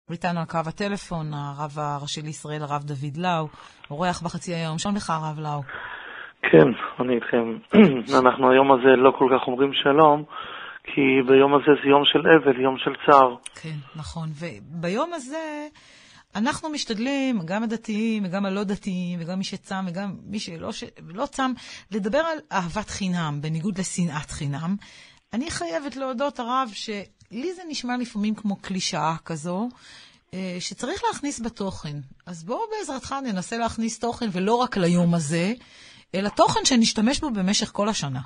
איתנו על קו הטלפון, הרב הראשי לישראל, הרב דוד לאו, אורח בחצי היום. שלום לך, הרב לאו. כן, אני איתכם. אנחנו היום הזה לא כל כך אומרים שלום, כי ביום הזה זה יום של אבל, יום של צער. כן, נכון. וביום הזה אנחנו משתדלים, גם הדתיים וגם הלא דתיים, וגם מי שצם וגם מי שלא צם, לדבר על אהבת חינם, בניגוד לשנאת חינם. אני חייבת להודות, הרב, לי זה נשמע לפעמים כמו קלישאה כזו, שצריך להכניס בתוכן. אז בואו בעזרתך ננסה להכניס תוכן, ולא רק ליום הזה, אלא תוכן שנשתמש בו במשך כל השנה.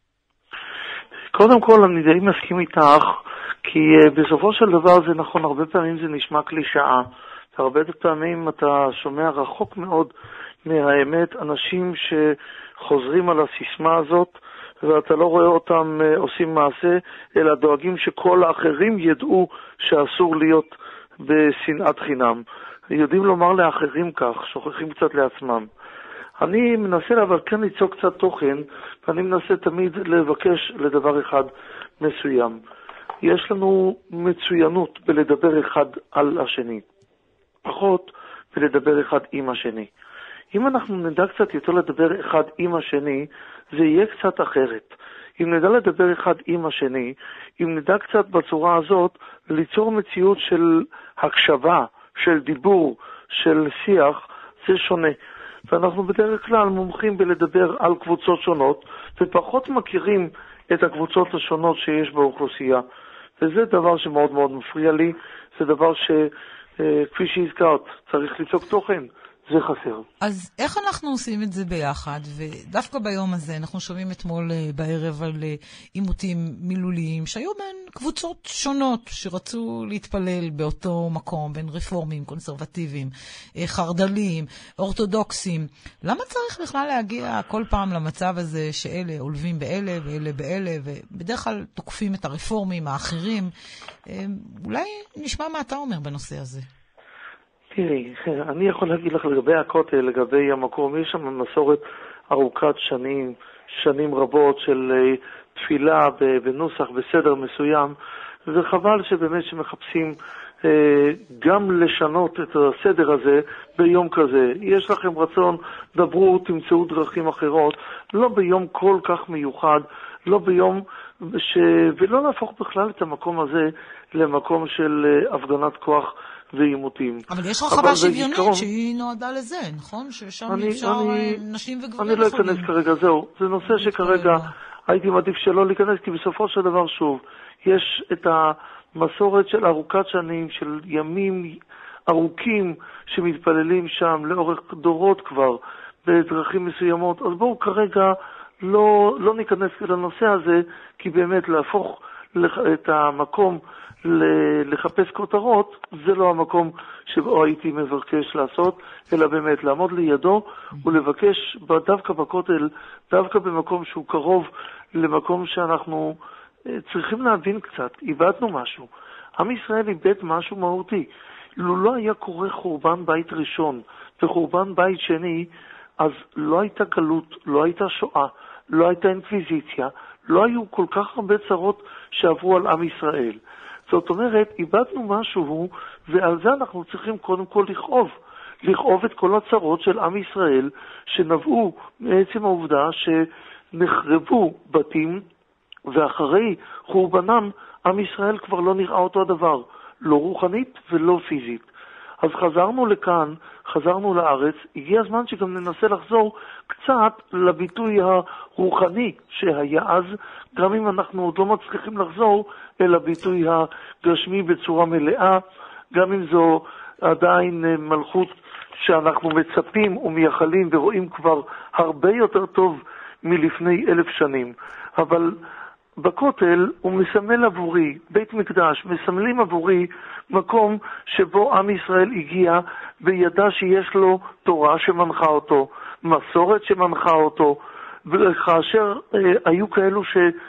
קודם כל, אני די מסכים איתך, כי בסופו של דבר זה נכון, הרבה פעמים זה נשמע קלישאה. הרבה פעמים אתה שומע רחוק מאוד מהאמת, אנשים שחוזרים על הסיסמה הזאת, ואתה לא רואה אותם עושים מעשה, אלא דואגים שכל האחרים ידעו שאסור להיות בשנאת חינם. יודעים לומר לאחרים כך, שוכחים קצת לעצמם. אני מנסה אבל כן ליצור קצת תוכן, ואני מנסה תמיד לבקש לדבר אחד מסוים. יש לנו מצוינות בלדבר אחד על השני, פחות בלדבר אחד עם השני. אם אנחנו נדע קצת יותר לדבר אחד עם השני, זה יהיה קצת אחרת. אם נדע לדבר אחד עם השני, אם נדע קצת בצורה הזאת, ליצור מציאות של הקשבה, של דיבור, של שיח, זה שונה. ואנחנו בדרך כלל מומחים בלדבר על קבוצות שונות, ופחות מכירים את הקבוצות השונות שיש באוכלוסייה. וזה דבר שמאוד מאוד מפריע לי, זה דבר כפי שהזכרת, צריך ליצוק תוכן, זה חסר. אז איך אנחנו עושים את זה ביחד? ודווקא ביום הזה אנחנו שומעים אתמול בערב על עימותים מילוליים שהיו בין קבוצות שונות שרצו להתפלל באותו מקום, בין רפורמים, קונסרבטיביים, חרדלים, אורתודוקסים. למה צריך בכלל להגיע כל פעם למצב הזה שאלה עולבים באלה ואלה באלה, ובדרך כלל תוקפים את הרפורמים האחרים? אולי נשמע מה אתה אומר בנושא הזה. תראי, אני יכול להגיד לך לגבי הכותל, לגבי המקום, יש שם מסורת ארוכת שנים רבות של תפילה בנוסח, בסדר מסוים, וחבל שבאמת שמחפשים גם לשנות את הסדר הזה ביום כזה. יש לכם רצון, דברו, תמצאו דרכים אחרות, לא ביום כל כך מיוחד, לא ביום ולא להפוך בכלל את המקום הזה למקום של הפגנת כוח ועימותים. אבל יש רחבה שוויונית שהיא נועדה לזה, נכון? ששם אפשר נשים וגברים. אני לא אכנס כרגע, זהו. זה נושא שכרגע הייתי מעדיף שלא להיכנס, כי בסופו של דבר שוב, יש את המסורת של ארוכת שנים, של ימים ארוכים שמתפללים שם לאורך דורות כבר, בדרכים מסוימות. אז בואו כרגע לא ניכנס לנושא הזה, כי באמת להפוך את המקום לחפש כותרות, זה לא המקום שבו הייתי מבקש לעשות, אלא באמת לעמוד לידו ולבקש דווקא בכותל, דווקא במקום שהוא קרוב למקום שאנחנו צריכים להבין קצת, איבדנו משהו. עם ישראל איבד משהו מהותי. לא היה קורה חורבן בית ראשון וחורבן בית שני, אז לא הייתה גלות, לא הייתה שואה, לא הייתה אינקוויזיציה, לא היו כל כך הרבה צרות שעברו על עם ישראל. זאת אומרת, איבדנו משהו, ועל זה אנחנו צריכים קודם כל לכאוב את כל הצרות של עם ישראל, שנבעו מעצם העובדה שנחרבו בתים, ואחרי חורבנם, עם ישראל כבר לא נראה אותו הדבר, לא רוחנית ולא פיזית. אז חזרנו לכאן, חזרנו לארץ, הגיע הזמן שגם ננסה לחזור קצת לביטוי הרוחני שהיה אז, גם אם אנחנו עוד לא מצליחים לחזור אל הביטוי הגשמי בצורה מלאה, גם אם זו עדיין מלכות שאנחנו מצפים ומייחלים ורואים כבר הרבה יותר טוב מלפני 1000 שנים. אבל בכותל הוא מסמל עבורי, בית מקדש, מסמלים עבורי מקום שבו עם ישראל הגיע וידע שיש לו תורה שמנחה אותו, מסורת שמנחה אותו, וכאשר היו כאלו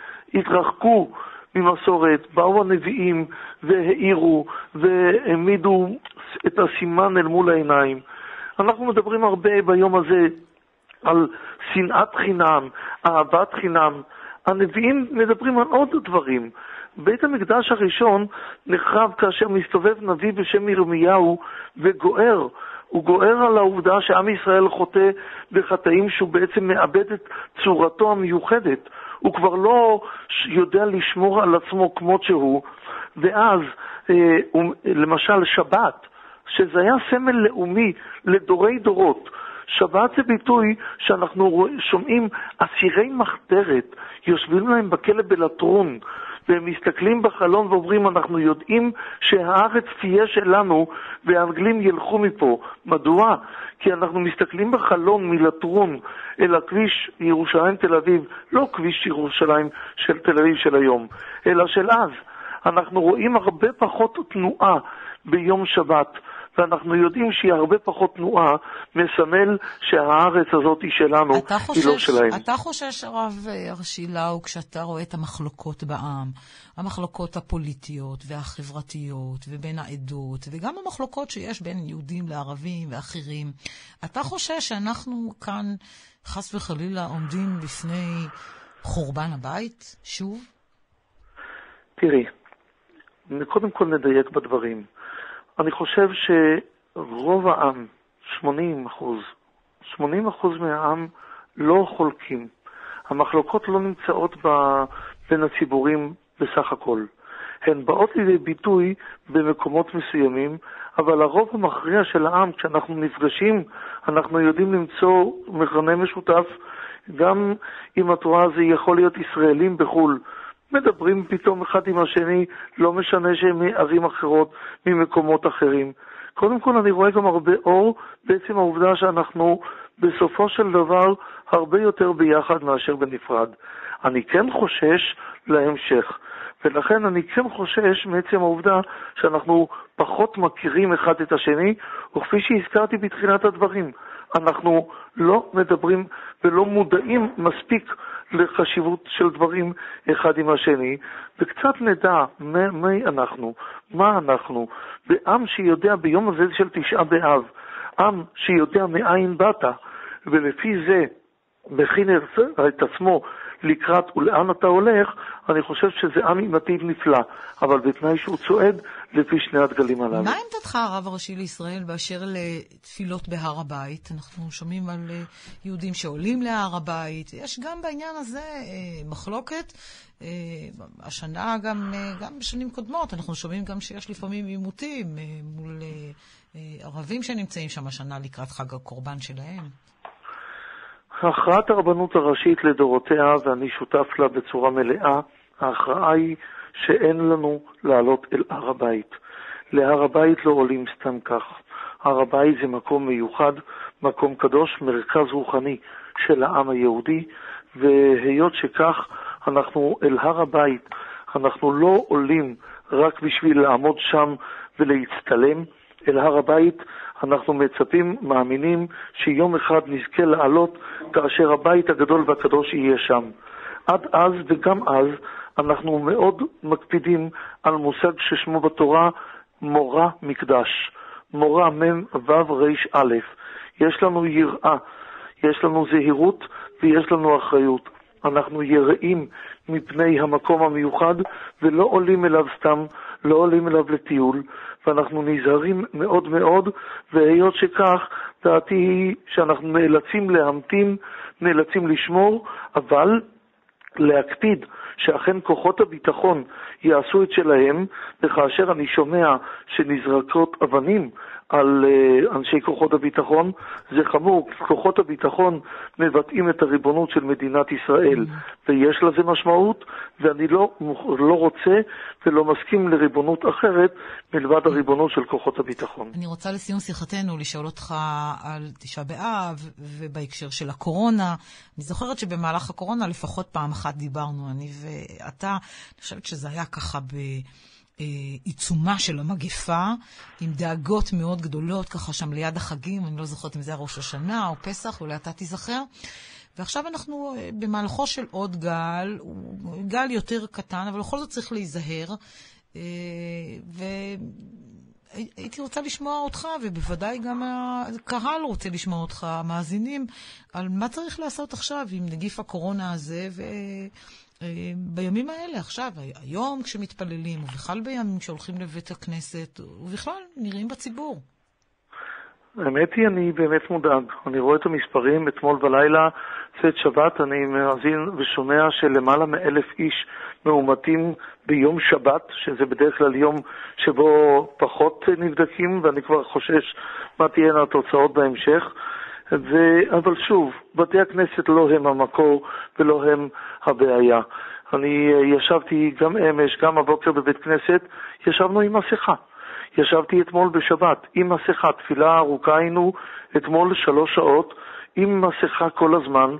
שהתרחקו ממסורת, באו הנביאים והעירו והעמידו את הסימן אל מול העיניים. אנחנו מדברים הרבה ביום הזה על שנאת חינם, אהבת חינם. הנביאים מדברים על עוד דברים. בית המקדש הראשון נחרב כאשר מסתובב נביא בשם ירמיהו וגוער. הוא גוער על העובדה שעם ישראל חוטא בחטאים, שהוא בעצם מאבד את צורתו המיוחדת. הוא כבר לא יודע לשמור על עצמו כמות שהוא. ואז, למשל שבת, שזה היה סמל לאומי לדורי דורות. שבת זה ביטוי שאנחנו שומעים אסירי מחתרת, יושבים להם בכלא בלטרון, והם מסתכלים בחלון ואומרים, אנחנו יודעים שהארץ תהיה שלנו, והאנגלים ילכו מפה. מדוע? כי אנחנו מסתכלים בחלון מלטרון אל הכביש ירושלים תל אביב, לא כביש ירושלים של תל אביב של היום, אלא של אז. אנחנו רואים הרבה פחות תנועה ביום שבת, ואנחנו יודעים שהיא הרבה פחות תנועה, מסמל שהארץ הזאת היא שלנו, היא לא שלהם. אתה חושש, הרב ארשילאו, כשאתה רואה את המחלוקות בעם, המחלוקות הפוליטיות והחברתיות ובין העדות, וגם המחלוקות שיש בין יהודים לערבים ואחרים, אתה חושש שאנחנו כאן, חס וחלילה, עומדים בפני חורבן הבית, שוב? תראי, קודם כל נדייק בדברים. אני חושב שרוב העם, 80% מהעם לא חולקים. המחלוקות לא נמצאות בין הציבורים בסך הכל. הן באות לידי ביטוי במקומות מסוימים, אבל הרוב המכריע של העם, כשאנחנו נפגשים, אנחנו יודעים למצוא מכנה משותף, גם אם התורה הזה יכול להיות ישראלים בחול, מדברים פתאום אחד עם השני, לא משנה שהם מערים אחרות, ממקומות אחרים. קודם כל אני רואה גם הרבה אור, בעצם העובדה שאנחנו בסופו של דבר הרבה יותר ביחד מאשר בנפרד. אני כן חושש להמשך, ולכן אני כן חושש מעצם העובדה שאנחנו פחות מכירים אחד את השני, וכפי שהזכרתי בתחילת הדברים, אנחנו לא מדברים ולא מודעים מספיק לחשיבות של דברים אחד עם השני, וקצת נדע מי אנחנו, מה אנחנו, בעם שיודע ביום הזה של תשעה באב, עם שיודע מאין באת, ולפי זה מכין את עצמו לקראת ולאן אתה הולך, אני חושב שזה עם עם עתיד נפלא, אבל בתנאי שהוא צועד לפי שני הדגלים הללו. מה עמדתך, הרב הראשי לישראל, באשר לתפילות בהר הבית? אנחנו שומעים על יהודים שעולים להר הבית, יש גם בעניין הזה מחלוקת, השנה גם בשנים קודמות, אנחנו שומעים גם שיש לפעמים עימותים מול ערבים שנמצאים שם השנה לקראת חג הקורבן שלהם. הכרעת הרבנות הראשית לדורותיה, ואני שותף לה בצורה מלאה, ההכרעה היא שאין לנו לעלות אל הר הבית. להר הבית לא עולים סתם כך. הר הבית זה מקום מיוחד, מקום קדוש, מרכז רוחני של העם היהודי, והיות שכך אנחנו אל הר הבית, אנחנו לא עולים רק בשביל לעמוד שם ולהצטלם, אל הר הבית אנחנו מצפים, מאמינים, שיום אחד נזכה לעלות כאשר הבית הגדול והקדוש יהיה שם. עד אז וגם אז אנחנו מאוד מקפידים על מושג ששמו בתורה מורה מקדש. מורה מם וו ריש א'. יש לנו יראה, יש לנו זהירות ויש לנו אחריות. אנחנו יראים מפני המקום המיוחד ולא עולים אליו סתם, לא עולים אליו לטיול, ואנחנו נזהרים מאוד מאוד, והיות שכך, דעתי היא שאנחנו נאלצים להמתין, נאלצים לשמור, אבל להקפיד שאכן כוחות הביטחון יעשו את שלהם, וכאשר אני שומע שנזרקות אבנים על אנשי כוחות הביטחון, זה חמור. כוחות הביטחון מבטאים את הריבונות של מדינת ישראל, ויש לזה משמעות, ואני לא רוצה ולא מסכים לריבונות אחרת מלבד הריבונות של כוחות הביטחון. אני רוצה לסיום שיחתנו לשאול אותך על תשעה באב ובהקשר של הקורונה. אני זוכרת שבמהלך הקורונה לפחות פעם אחת דיברנו, אני ואתה, אני חושבת שזה היה ככה עיצומה של המגפה, עם דאגות מאוד גדולות, ככה שם ליד החגים, אני לא זוכרת אם זה היה ראש השנה או פסח, אולי אתה תיזכר. ועכשיו אנחנו במהלכו של עוד גל, הוא גל יותר קטן, אבל בכל זאת צריך להיזהר, והייתי רוצה לשמוע אותך, ובוודאי גם הקהל רוצה לשמוע אותך, המאזינים, על מה צריך לעשות עכשיו עם נגיף הקורונה הזה, בימים האלה, עכשיו, היום כשמתפללים, ובכלל בימים שהולכים לבית הכנסת, ובכלל נראים בציבור. האמת היא, אני באמת מודאג. אני רואה את המספרים, אתמול בלילה, צאת שבת, אני מאזין ושומע שלמעלה מ1,000 איש מאומתים ביום שבת, שזה בדרך כלל יום שבו פחות נבדקים, ואני כבר חושש מה תהיינה התוצאות בהמשך. אבל שוב, בתי הכנסת לא הם המקור ולא הם הבעיה. אני ישבתי גם אמש, גם הבוקר בבית כנסת, ישבנו עם מסכה. ישבתי אתמול בשבת עם מסכה, תפילה ארוכה היינו אתמול 3 שעות, עם מסכה כל הזמן,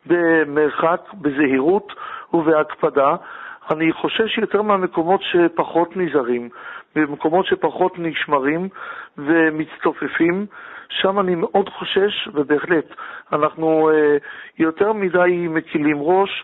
במרחק, בזהירות ובהקפדה. אני חושש יותר מהמקומות שפחות נזהרים, במקומות שפחות נשמרים ומצטופפים, שם אני מאוד חושש, ובהחלט אנחנו יותר מדי מקילים ראש,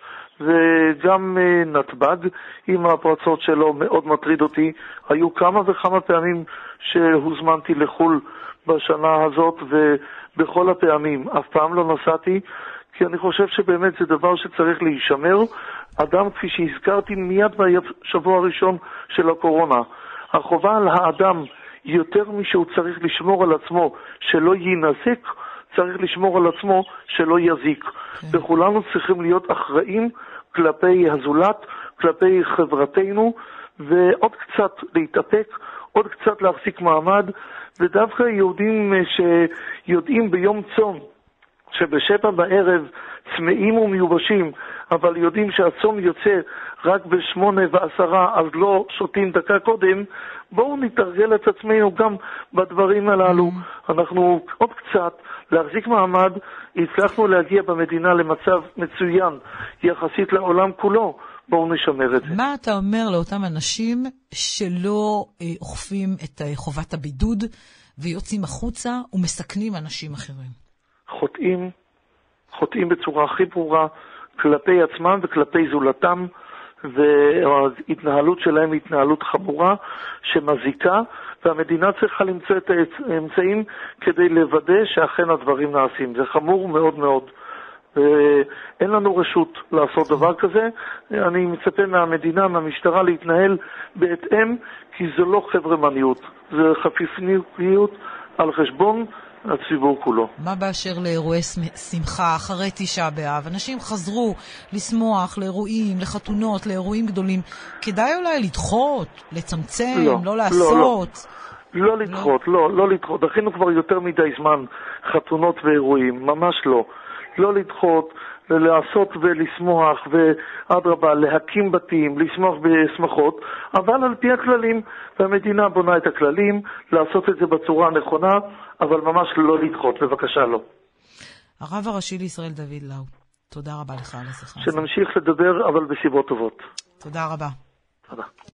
וגם נתב"ג עם הפרצות שלו מאוד מטריד אותי. היו כמה וכמה פעמים שהוזמנתי לחול בשנה הזאת, ובכל הפעמים אף פעם לא נסעתי, כי אני חושב שבאמת זה דבר שצריך להישמר. אדם, כפי שהזכרתי מיד בשבוע הראשון של הקורונה, החובה על האדם יותר משהוא צריך לשמור על עצמו שלא ינזק, צריך לשמור על עצמו שלא יזיק. וכולנו צריכים להיות אחראים כלפי הזולת, כלפי חברתנו, ועוד קצת להתאפק, עוד קצת להחזיק מעמד, ודווקא יהודים שיודעים ביום צום, שבשבע בערב צמאים ומיובשים, אבל יודעים שהצום יוצא רק ב8:10, אז לא שותים דקה קודם, בואו נתרגל את עצמנו גם בדברים הללו. אנחנו עוד קצת להחזיק מעמד, הצלחנו להגיע במדינה למצב מצוין יחסית לעולם כולו, בואו נשמר את זה. מה אתה אומר לאותם אנשים שלא אוכפים את חובת הבידוד ויוצאים החוצה ומסכנים אנשים אחרים? חוטאים בצורה הכי ברורה כלפי עצמם וכלפי זולתם, וההתנהלות שלהם היא התנהלות חמורה שמזיקה, והמדינה צריכה למצוא את האמצעים כדי לוודא שאכן הדברים נעשים. זה חמור מאוד מאוד. אין לנו רשות לעשות דבר כזה. אני מצפה מהמדינה, מהמשטרה, להתנהל בהתאם, כי זה לא חברמניות, זה חפיפניות על חשבון הציבור כולו. מה באשר לאירועי שמחה אחרי 9 באב? אנשים חזרו לשמוח לאירועים, לחתונות, לאירועים גדולים. כדאי אולי לדחות, לצמצם, לא לעשות? לא לדחות, לא לדחות. דחינו כבר יותר מדי זמן חתונות ואירועים, ממש לא. לא לדחות, לעשות ולשמוח, ואדרבה, להקים בתים, לשמוח בשמחות, אבל על פי הכללים, והמדינה בונה את הכללים, לעשות את זה בצורה הנכונה, אבל ממש לא לדחות, בבקשה לא. הרב הראשי לישראל דוד לאו, תודה רבה לך על השיחה. שנמשיך לדבר, אבל בסיבות טובות. תודה רבה. תודה.